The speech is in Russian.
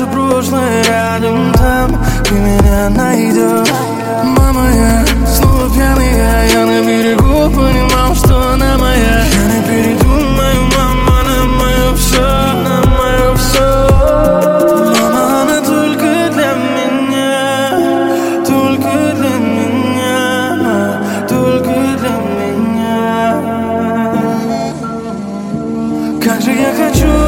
наше прошлое рядом, там ты меня найдешь. Мама, я снова пьяный, я на берегу понимал, что она моя. Я не передумаю, мама, на мое все, на мое все. Мама, она только для меня, только для меня, только для меня. Как же я хочу